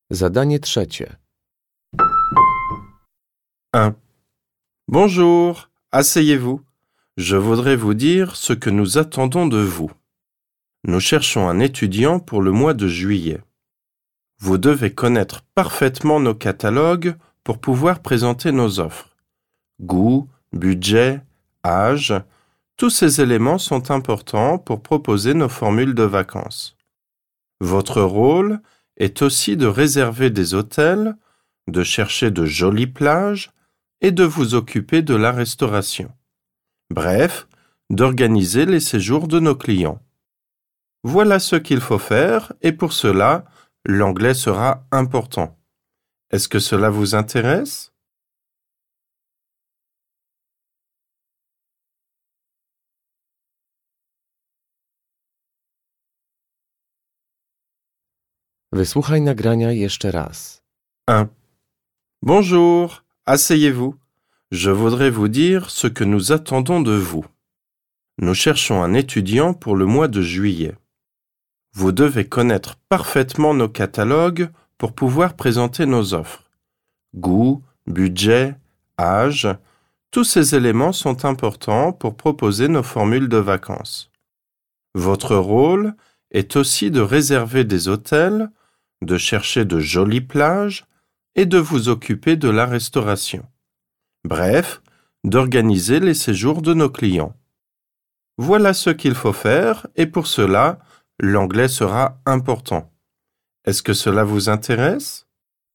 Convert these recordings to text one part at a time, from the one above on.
Zadanie trzecie. 1. Bonjour, asseyez-vous. Je voudrais vous dire ce que nous attendons de vous. Nous cherchons un étudiant pour le mois de juillet. Vous devez connaître parfaitement nos catalogues pour pouvoir présenter nos offres. Goût, budget, âge, tous ces éléments sont importants pour proposer nos formules de vacances. Votre rôle est aussi de réserver des hôtels, de chercher de jolies plages et de vous occuper de la restauration. Bref, d'organiser les séjours de nos clients. Voilà ce qu'il faut faire et pour cela, l'anglais sera important. Est-ce que cela vous intéresse? Wysłuchaj nagrania jeszcze raz. 1. Bonjour, asseyez-vous. Je voudrais vous dire ce que nous attendons de vous. Nous cherchons un étudiant pour le mois de juillet. Vous devez connaître parfaitement nos catalogues pour pouvoir présenter nos offres. Goût, budget, âge, tous ces éléments sont importants pour proposer nos formules de vacances. Votre rôle est aussi de réserver des hôtels, de chercher de jolies plages et de vous occuper de la restauration. Bref, d'organiser les séjours de nos clients. Voilà ce qu'il faut faire et pour cela, l'anglais sera important. Est-ce que cela vous intéresse?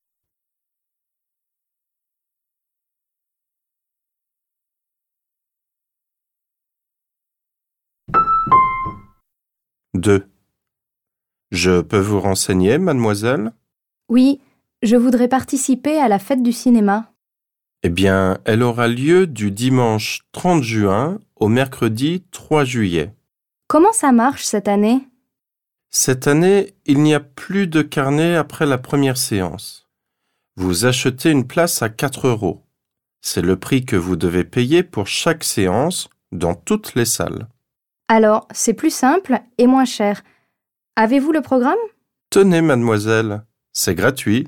Deux. Je peux vous renseigner, mademoiselle? Oui, je voudrais participer à la fête du cinéma. Eh bien, elle aura lieu du dimanche 30 juin au mercredi 3 juillet. Comment ça marche cette année? Cette année, il n'y a plus de carnet après la première séance. Vous achetez une place à 4 €. C'est le prix que vous devez payer pour chaque séance dans toutes les salles. Alors, c'est plus simple et moins cher. Avez-vous le programme? Tenez, mademoiselle, c'est gratuit.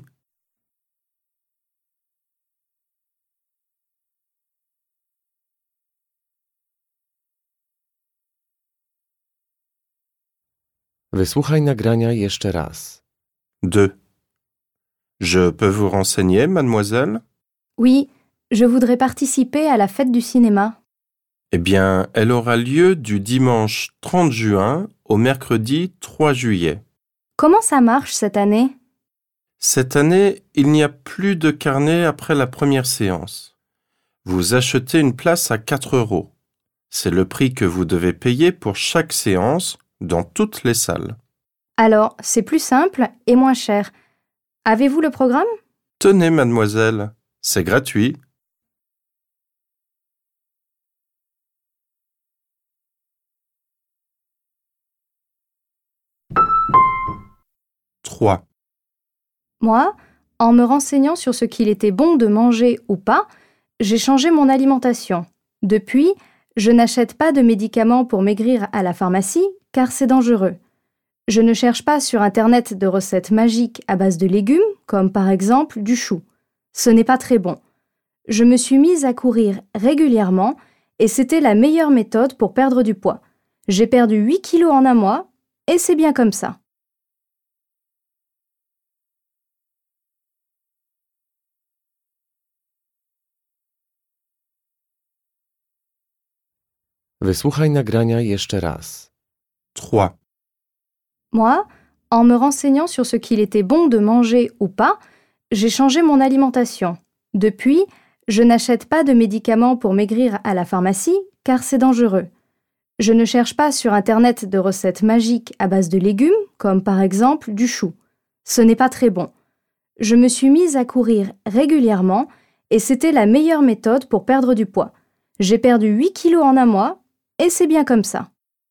Wysłuchaj nagrania jeszcze raz. 2. Je peux vous renseigner, mademoiselle? Oui, je voudrais participer à la fête du cinéma. Eh bien, elle aura lieu du dimanche 30 juin au mercredi 3 juillet. Comment ça marche cette année? Cette année, il n'y a plus de carnet après la première séance. Vous achetez une place à 4 €. C'est le prix que vous devez payer pour chaque séance dans toutes les salles. Alors, c'est plus simple et moins cher. Avez-vous le programme? Tenez, mademoiselle, c'est gratuit. Trois. Moi, en me renseignant sur ce qu'il était bon de manger ou pas, j'ai changé mon alimentation. Depuis, je n'achète pas de médicaments pour maigrir à la pharmacie car c'est dangereux. Je ne cherche pas sur Internet de recettes magiques à base de légumes, comme par exemple du chou. Ce n'est pas très bon. Je me suis mise à courir régulièrement et c'était la meilleure méthode pour perdre du poids. J'ai perdu 8 kilos en un mois et c'est bien comme ça. Wysłuchaj nagrania jeszcze raz. 3. Moi, en me renseignant sur ce qu'il était bon de manger ou pas, j'ai changé mon alimentation. Depuis, je n'achète pas de médicaments pour maigrir à la pharmacie car c'est dangereux. Je ne cherche pas sur Internet de recettes magiques à base de légumes, comme par exemple du chou. Ce n'est pas très bon. Je me suis mise à courir régulièrement et c'était la meilleure méthode pour perdre du poids. J'ai perdu 8 kilos en un mois et c'est bien comme ça.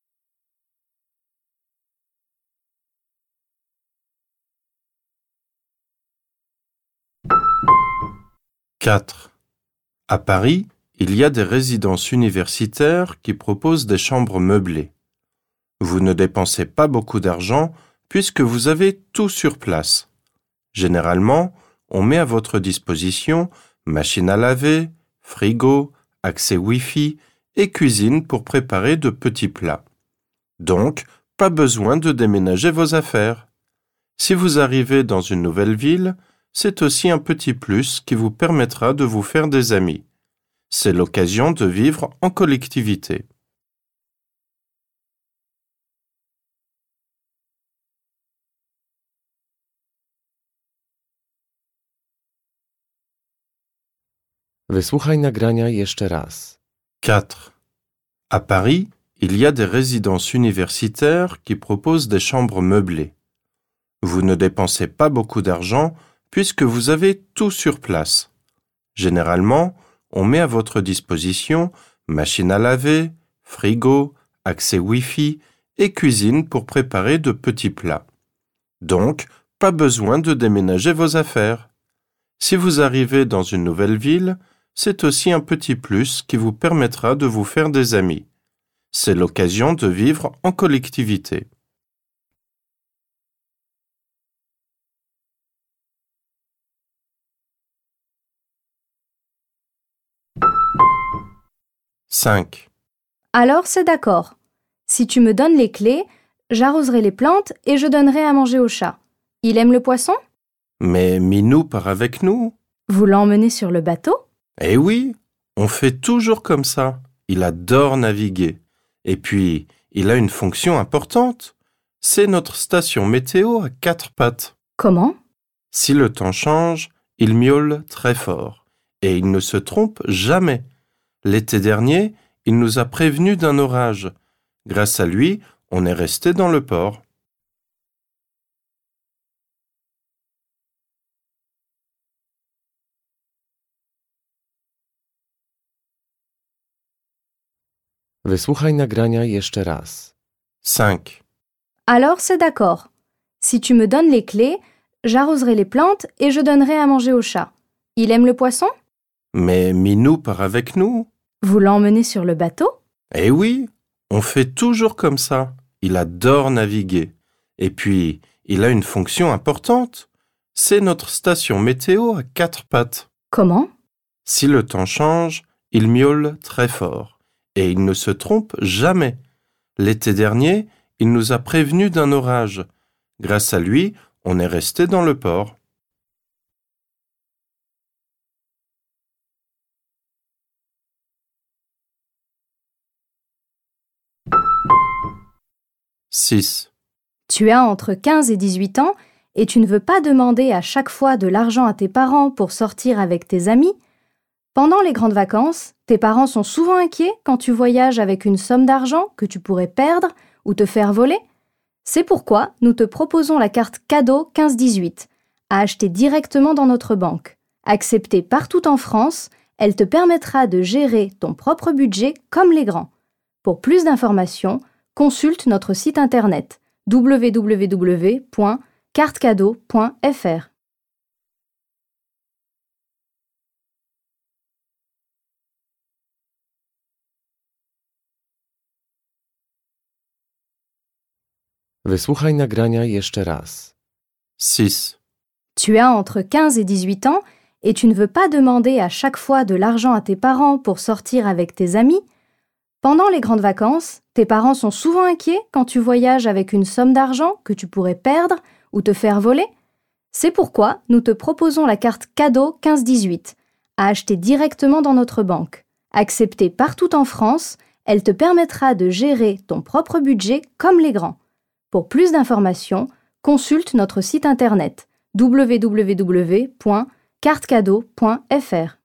Quatre. À Paris, il y a des résidences universitaires qui proposent des chambres meublées. Vous ne dépensez pas beaucoup d'argent puisque vous avez tout sur place. Généralement, on met à votre disposition machine à laver, frigo, accès Wi-Fi et cuisine pour préparer de petits plats. Donc, pas besoin de déménager vos affaires. Si vous arrivez dans une nouvelle ville, c'est aussi un petit plus qui vous permettra de vous faire des amis. C'est l'occasion de vivre en collectivité. Wysłuchaj nagrania jeszcze raz. 4. À Paris, il y a des résidences universitaires qui proposent des chambres meublées. Vous ne dépensez pas beaucoup d'argent puisque vous avez tout sur place. Généralement, on met à votre disposition machine à laver, frigo, accès Wi-Fi et cuisine pour préparer de petits plats. Donc, pas besoin de déménager vos affaires. Si vous arrivez dans une nouvelle ville, c'est aussi un petit plus qui vous permettra de vous faire des amis. C'est l'occasion de vivre en collectivité. « 5. Alors c'est d'accord. Si tu me donnes les clés, j'arroserai les plantes et je donnerai à manger au chat. Il aime le poisson? Mais Minou part avec nous. Vous l'emmenez sur le bateau? Eh oui, on fait toujours comme ça. Il adore naviguer. Et puis, il a une fonction importante. C'est notre station météo à 4 pattes. Comment? Si le temps change, il miaule très fort. Et il ne se trompe jamais. L'été dernier, il nous a prévenus d'un orage. Grâce à lui, on est resté dans le port. Wysłuchaj nagrania jeszcze raz. 5. Alors c'est d'accord. Si tu me donnes les clés, j'arroserai les plantes et je donnerai à manger au chat. Il aime le poisson? Mais Minou part avec nous. Vous l'emmenez sur le bateau? Eh oui, on fait toujours comme ça. Il adore naviguer. Et puis, il a une fonction importante. C'est notre station météo à 4 pattes. Comment? Si le temps change, il miaule très fort. Et il ne se trompe jamais. L'été dernier, il nous a prévenus d'un orage. Grâce à lui, on est resté dans le port. « 6. Tu as entre 15 et 18 ans et tu ne veux pas demander à chaque fois de l'argent à tes parents pour sortir avec tes amis? Pendant les grandes vacances, tes parents sont souvent inquiets quand tu voyages avec une somme d'argent que tu pourrais perdre ou te faire voler? C'est pourquoi nous te proposons la carte cadeau 15-18, à acheter directement dans notre banque. Acceptée partout en France, elle te permettra de gérer ton propre budget comme les grands. Pour plus d'informations, consulte notre site internet www.cartecadeau.fr. Wysłuchaj nagrania jeszcze raz. 6. Tu as entre 15 et 18 ans et tu ne veux pas demander à chaque fois de l'argent à tes parents pour sortir avec tes amis? Pendant les grandes vacances, tes parents sont souvent inquiets quand tu voyages avec une somme d'argent que tu pourrais perdre ou te faire voler? C'est pourquoi nous te proposons la carte cadeau 15-18, à acheter directement dans notre banque. Acceptée partout en France, elle te permettra de gérer ton propre budget comme les grands. Pour plus d'informations, consulte notre site internet www.cartecadeau.fr.